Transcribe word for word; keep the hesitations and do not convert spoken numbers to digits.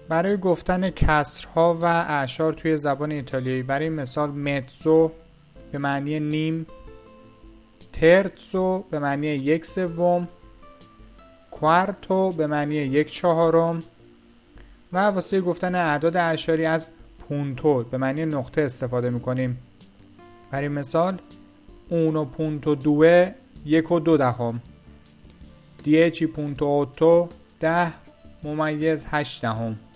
برای گفتن کسرها و اعشار توی زبان ایتالیایی، برای مثال متزو به معنی نیم، ترتزو به معنی یک سوم، کوارتو به معنی یک چهارم و واسه گفتن اعداد اعشاری از پونتو به معنی نقطه استفاده میکنیم. برای مثال اونو پونتو دوه یک و دو دهم، دیچی پونتو اوتو ده ممیز هشت دهم.